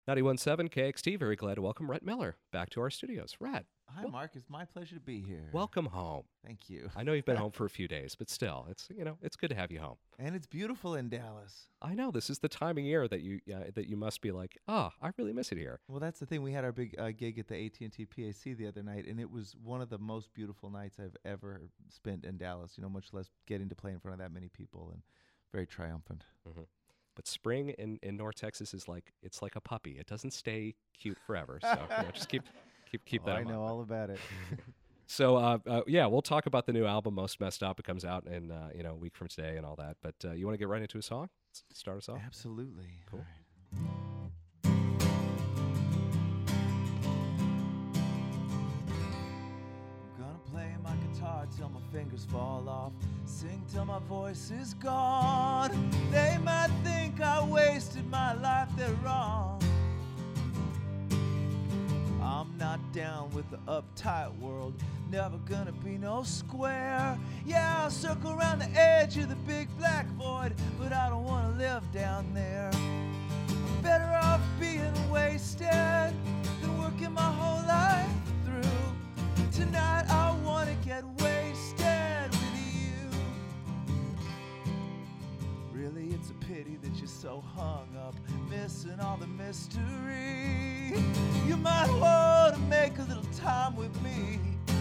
91.7 KXT. Very glad to welcome Rhett Miller back to our studios. Rhett, Hi, Mark. It's my pleasure to be here. welcome home. Thank you. I know you've been home for a few days, but still, it's good to have you home. And it's beautiful in Dallas. I know this is the time of year that you must be like, I really miss it here. Well, that's the thing. We had our big gig at the AT&T PAC the other night, and it was one of the most beautiful nights I've ever spent in Dallas. Much less getting to play in front of that many people, and very triumphant. Hmm. But spring in North Texas is it's like a puppy. It doesn't stay cute forever. So just keep that I in mind. know all about it. So we'll talk about the new album, Most Messed Up. It comes out in a week from today and all that. But you want to get right into a song? Start us off. Absolutely. Cool. All right. I'm gonna play my guitar till my fingers fall off, sing till my voice is gone. They might think I wasted my life, they're wrong. I'm not down with the uptight world, never gonna be no square. Yeah, I'll circle around the edge of the big black void, but I don't wanna live down there. I'm better off being wasted than working my whole life through. Tonight I wanna get wasted with you. Really, it's a pity that you're so hung up, missing all the mystery. You might want to make a little time with me.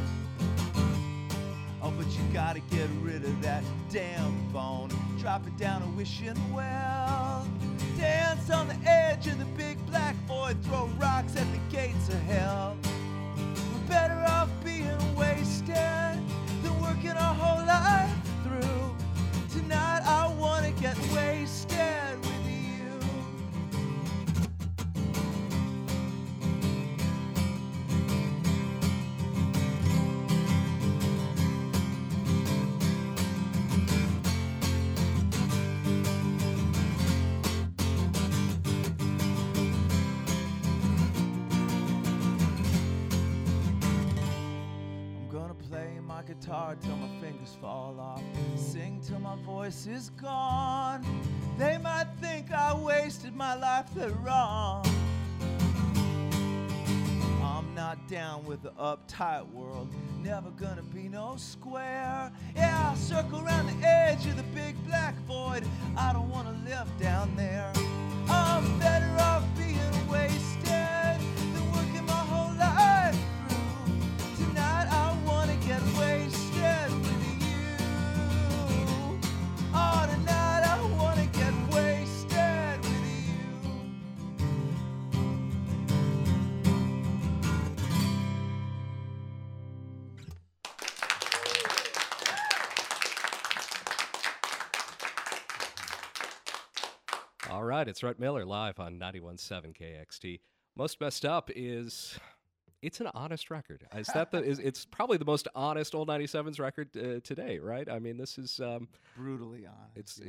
Oh, but you gotta get rid of that damn phone. Drop it down a wishing well. Dance on the edge of the big black void. Throw rocks at the gates of hell. We're better off being wasted than working our whole life through. Tonight I wanna get wasted with you. I'm gonna play my guitar till my fingers fall off, sing till my voice is gone. They might think I wasted my life, they're wrong. I'm not down with the uptight world, never gonna be no square. Yeah, I'll circle around the edge of the big black void, I don't wanna live down there. I'm better off being wasted than working my whole life through. Tonight I wanna get wasted with you. Oh, tonight I wanna get wasted with you. All right, it's Rhett Miller live on 91.7 KXT. Most Messed Up it's an honest record. It's probably the most honest old 97's record today, right? I mean, this is Brutally honest.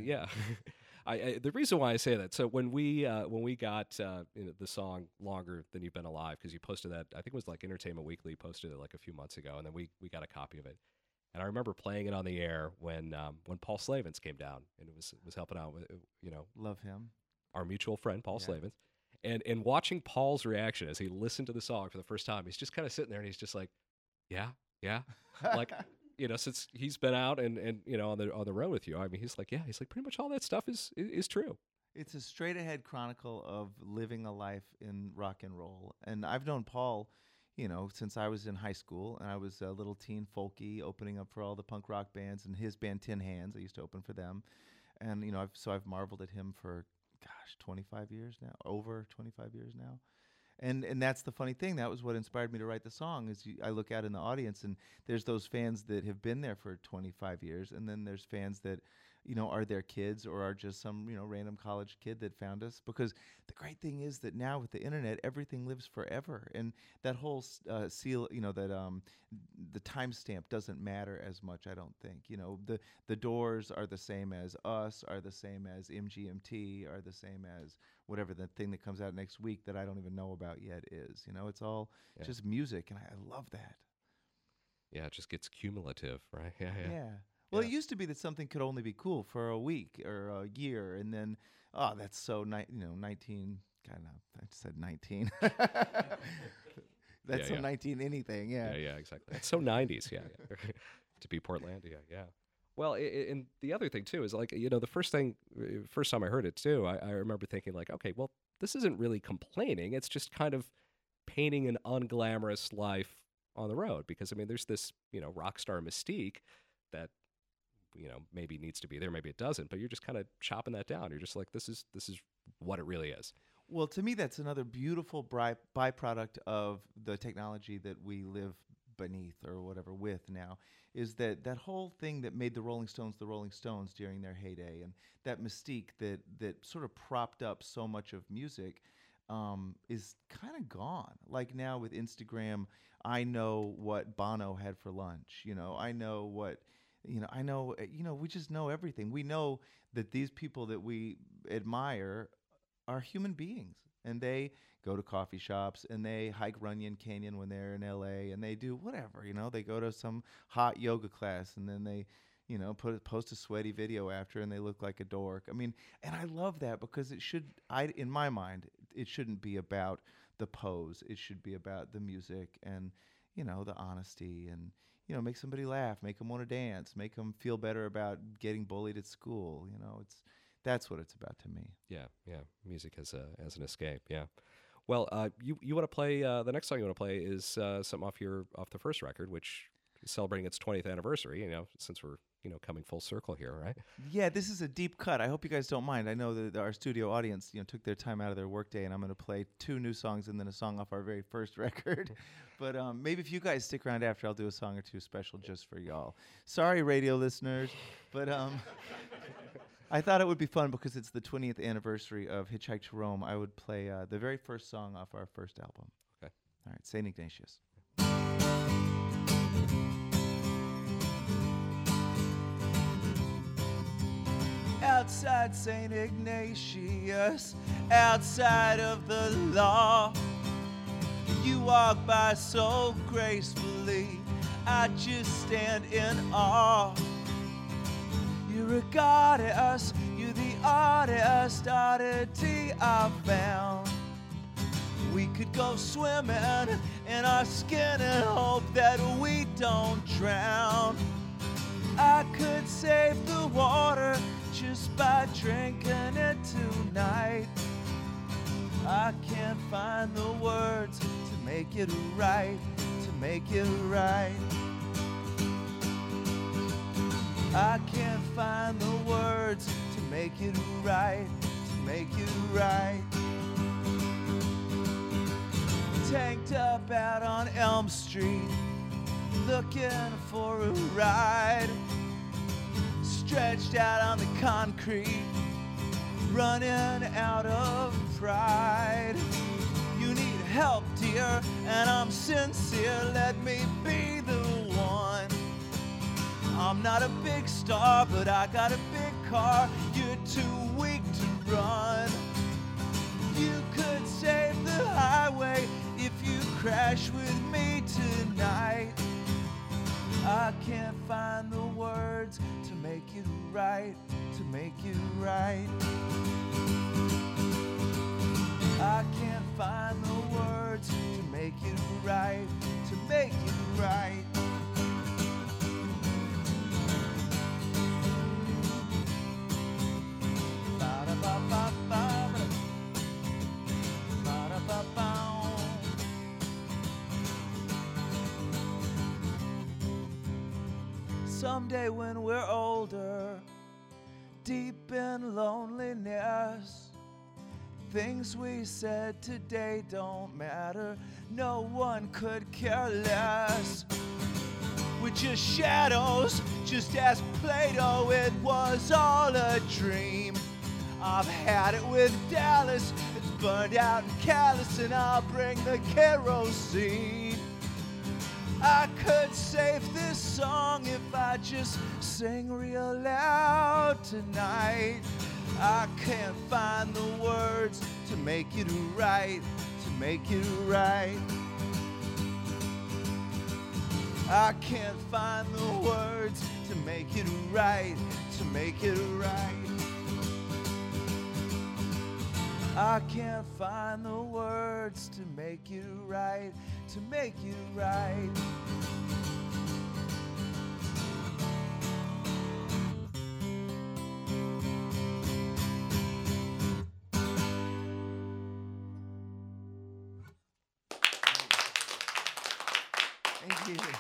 the reason why I say that. So when we got the song "Longer Than You've Been Alive," because you posted that, I think it was like Entertainment Weekly posted it like a few months ago, and then we got a copy of it. And I remember playing it on the air when Paul Slavens came down and was helping out with Love him. our mutual friend Paul Yeah. Slavens, and watching Paul's reaction as he listened to the song for the first time. He's just kind of sitting there and he's just like, yeah, like since he's been out and on the road with you. I mean, he's like pretty much all that stuff is true. It's a straight ahead chronicle of living a life in rock and roll. And I've known Paul, since I was in high school, and I was a little teen folky opening up for all the punk rock bands, and his band Tin Hands, I used to open for them. And I've marveled at him for 25 years now, over 25 years now. And that's the funny thing. That was what inspired me to write the song. I look out in the audience, and there's those fans that have been there for 25 years, and then there's fans that, are their kids or are just some random college kid that found us. Because the great thing is that now with the internet, everything lives forever, and that whole seal, the timestamp doesn't matter as much. I don't think. The Doors are the same as us, are the same as MGMT, are the same as whatever the thing that comes out next week that I don't even know about yet is. It's all just music, and I love that. Yeah, it just gets cumulative, right? Yeah. Well, Yeah. it used to be that something could only be cool for a week or a year, and then, that's so 19 God, no, I just said 19. That's Yeah, so yeah. 19 anything, yeah. Yeah, exactly. It's so 90s, yeah. To be Portlandia, yeah. Well, and the other thing too is like, the first time I heard it too, I remember thinking like, okay, well, this isn't really complaining. It's just kind of painting an unglamorous life on the road, because I mean, there's this, rock star mystique that, maybe needs to be there, maybe it doesn't, but you're just kind of chopping that down. You're just like, this is what it really is. Well, to me, that's another beautiful byproduct of the technology that we live beneath or whatever with now, is that whole thing that made the Rolling Stones during their heyday, and that mystique that sort of propped up so much of music is kind of gone. Like now with Instagram, I know what Bono had for lunch. I know what, we just know everything. We know that these people that we admire are human beings, and they go to coffee shops and they hike Runyon Canyon when they're in LA, and they do whatever, they go to some hot yoga class, and then they, post a sweaty video after, and they look like a dork. I mean, and I love that, because in my mind, it shouldn't be about the pose. It should be about the music and, the honesty, and, make somebody laugh, make them want to dance, make them feel better about getting bullied at school. That's what it's about to me. Yeah. Music as an escape. Yeah. Well, you want to play the next song you want to play is something off the first record, which is celebrating its 20th anniversary. Since we're coming full circle here, right? Yeah, this is a deep cut. I hope you guys don't mind. I know that our studio audience, took their time out of their workday, and I'm going to play 2 new songs and then a song off our very first record. But maybe if you guys stick around after, I'll do a song or two special just for y'all. Sorry, radio listeners, but I thought it would be fun because it's the 20th anniversary of Hitchhike to Rome. I would play the very first song off our first album. Okay. All right, St. Ignatius. Outside St. Ignatius, outside of the law, you walk by so gracefully, I just stand in awe. You're a goddess, you're the artist, oddity I found. We could go swimming in our skin and hope that we don't drown. I could save the water just by drinking it tonight. I can't find the words to make it right, to make it right. I can't find the words to make it right, to make it right. Tanked up out on Elm Street, looking for a ride. Stretched out on the concrete, running out of pride. You need help, dear, and I'm sincere. Let me be the one. I'm not a big star, but I got a big car. You're too weak to run. You could save the highway if you crash with me tonight. I can't find the words to make it right, to make it right. I can't find the words to make it right, to make it right. Someday when we're older, deep in loneliness, things we said today don't matter. No one could care less. We're just shadows, just as Plato, it was all a dream. I've had it with Dallas, it's burned out and callous, and I'll bring the kerosene. I could save this song if I just sing real loud tonight. I can't find the words to make it right, to make it right. I can't find the words to make it right, to make it right. I can't find the words to make you right, to make you right. Thank you.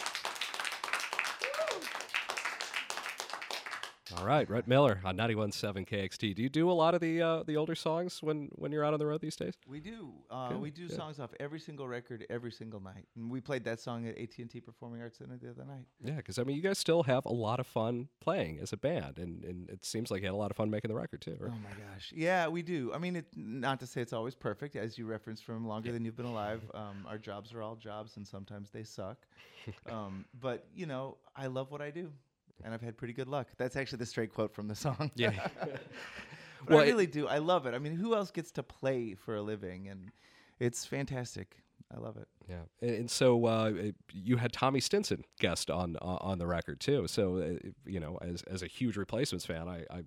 All right, Rhett Miller on 91.7 KXT. Do you do a lot of the older songs when you're out on the road these days? We do. Good, We do good. songs off every single record, every single night. And we played that song at AT&T Performing Arts Center the other night. Yeah, because I mean, you guys still have a lot of fun playing as a band, and it seems like you had a lot of fun making the record too. Right? Oh my gosh. Yeah, we do. I mean, not to say it's always perfect, as you referenced from Longer Than You've Been Alive. Our jobs are all jobs, and sometimes they suck. But, you know, I love what I do, and I've had pretty good luck. That's actually the straight quote from the song. Yeah. But Well, I really do. I love it. I mean, who else gets to play for a living? And it's fantastic. I love it. Yeah, and so you had Tommy Stinson guest on the record too. So you know, as a huge Replacements fan, I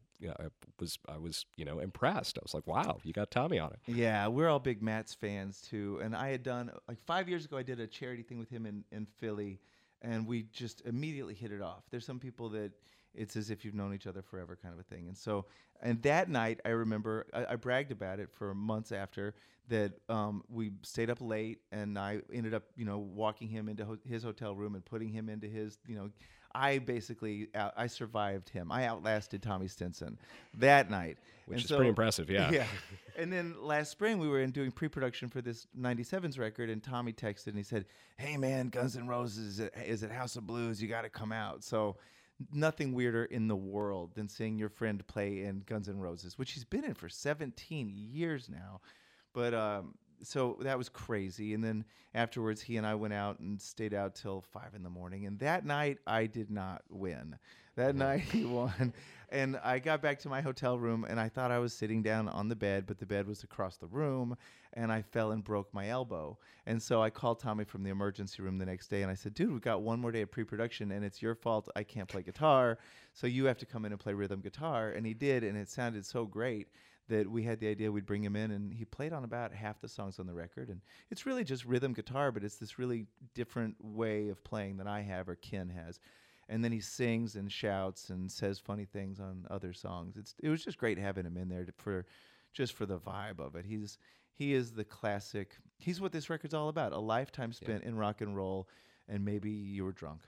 was impressed. I was like, wow, you got Tommy on it. Yeah, we're all big Matt's fans too. And I had done, like 5 years ago, I did a charity thing with him in Philly, and we just immediately hit it off. There's some people that it's as if you've known each other forever kind of a thing. And so, and that night, I remember, I bragged about it for months after that. We stayed up late, and I ended up, walking him into his hotel room and putting him into his, I basically, I survived him. I outlasted Tommy Stinson that night. Which And is pretty impressive, yeah. Yeah. And then last spring, we were doing pre-production for this 97's record, and Tommy texted and he said, "Hey, man, Guns N' Roses is at House of Blues. You got to come out." So nothing weirder in the world than seeing your friend play in Guns N' Roses, which he's been in for 17 years now. But so that was crazy. And then afterwards, he and I went out and stayed out till 5 a.m. And that night, I did not win. That night, he won. And I got back to my hotel room, and I thought I was sitting down on the bed, but the bed was across the room, and I fell and broke my elbow. And so I called Tommy from the emergency room the next day, and I said, "Dude, we've got one more day of pre-production, and it's your fault I can't play guitar, so you have to come in and play rhythm guitar." And he did, and it sounded so great that we had the idea we'd bring him in, and he played on about half the songs on the record. And it's really just rhythm guitar, but it's this really different way of playing than I have or Ken has. And then he sings and shouts and says funny things on other songs. It was just great having him in there for the vibe of it. He is the classic. He's what this record's all about: a lifetime spent in rock and roll, and maybe you were drunk.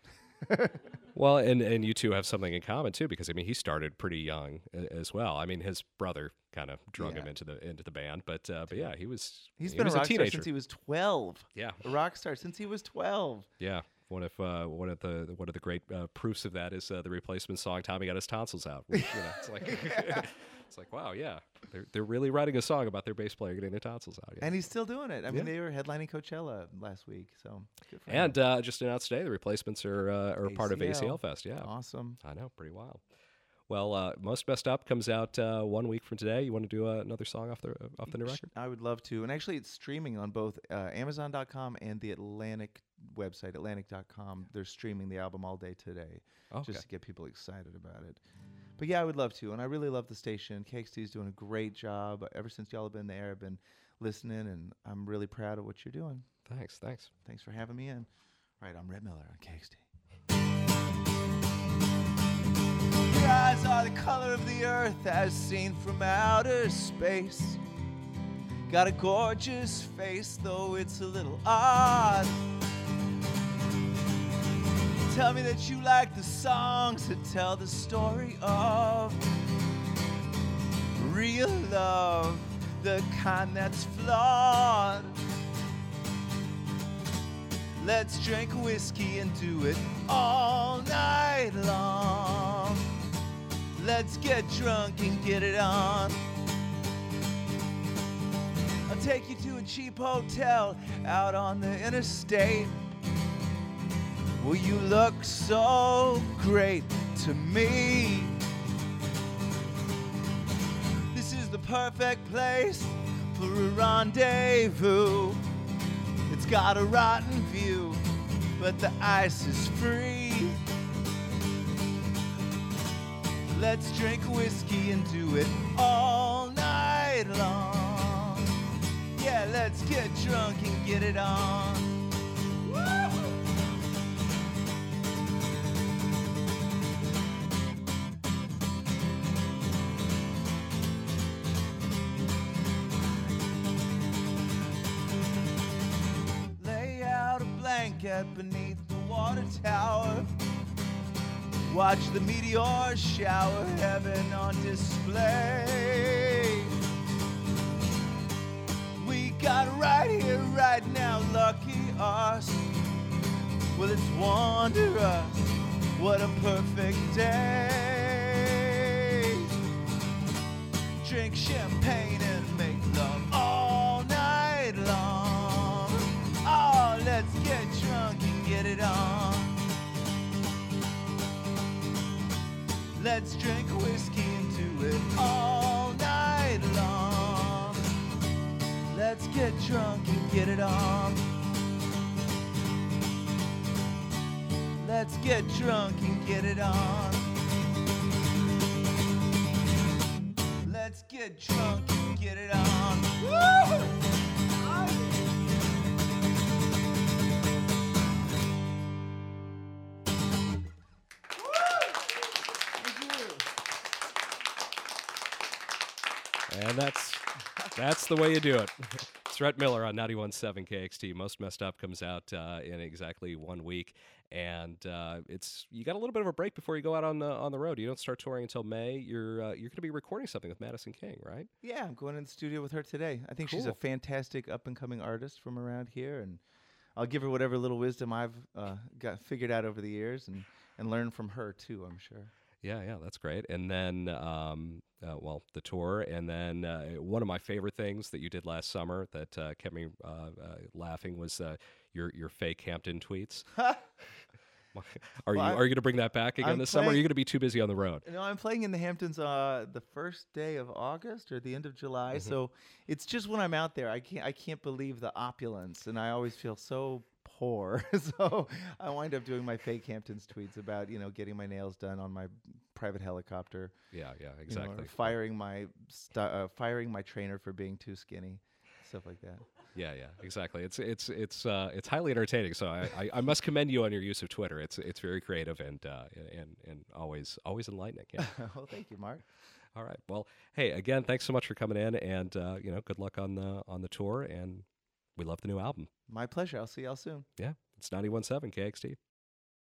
Well, and you two have something in common too, because I mean, he started pretty young as well. I mean, his brother kind of drug him into the band, but yeah, he's been a rock teenager star since he was 12. Yeah, a rock star since he was 12. Yeah. One of the great proofs of that is the Replacement song "Tommy Got His Tonsils Out." Which, it's like it's like, wow, yeah, they're really writing a song about their bass player getting their tonsils out. Yeah. And he's still doing it. I mean, they were headlining Coachella last week, so good for him. And just announced today, the Replacements are a part of ACL Fest. Yeah, awesome. I know, pretty wild. Well, Most Messed Up comes out 1 week from today. You want to do another song off the new record? I would love to. And actually, it's streaming on both Amazon.com and the Atlantic website, Atlantic.com. They're streaming the album all day today, just to get people excited about it. But yeah, I would love to. And I really love the station. KXT is doing a great job. Ever since y'all have been there, I've been listening, and I'm really proud of what you're doing. Thanks. Thanks for having me in. All right, I'm Rhett Miller on KXT. Your eyes are the color of the earth as seen from outer space. Got a gorgeous face, though it's a little odd. Tell me that you like the songs that tell the story of real love, the kind that's flawed. Let's drink whiskey and do it all night long. Let's get drunk and get it on. I'll take you to a cheap hotel out on the interstate. Well, you look so great to me. This is the perfect place for a rendezvous. It's got a rotten view, but the ice is free. Let's drink whiskey and do it all night night long. Yeah, let's get drunk and get it on. Lay out a blanket beneath the water tower. Watch the meteors shower heaven on display. We got right here, right now, lucky us. Well, it's wondrous, what a perfect day. Drink champagne and make love all night long. Oh, let's get drunk and get it on. Let's drink whiskey and do it all night long. Let's get drunk and get it on. Let's get drunk and get it on. Let's get drunk and get it on. Woo! And that's the way you do it. It's Rhett Miller on 91.7 KXT. Most Messed Up comes out in exactly 1 week, and you got a little bit of a break before you go out on the road. You don't start touring until May. You're going to be recording something with Madison King, right? Yeah, I'm going in the studio with her today. I think she's a fantastic up-and-coming artist from around here, and I'll give her whatever little wisdom I've got figured out over the years, and learn from her too, I'm sure. Yeah, that's great. And then, the tour, and then one of my favorite things that you did last summer that kept me laughing was your fake Hampton tweets. Are you going to bring that back again this summer? Or are you going to be too busy on the road? No, I'm playing in the Hamptons the first day of August or the end of July. Mm-hmm. So it's just when I'm out there, I can't believe the opulence, and I always feel so poor. So I wind up doing my fake Hamptons tweets about getting my nails done on my private helicopter. Yeah, exactly. Firing my trainer for being too skinny, stuff like that. Yeah, exactly. It's highly entertaining. So I must commend you on your use of Twitter. It's very creative and always enlightening. Yeah. Well, thank you, Mark. All right. Well, hey, again, thanks so much for coming in, and good luck on the tour, and we love the new album. My pleasure. I'll see y'all soon. Yeah, it's 91.7 KXT.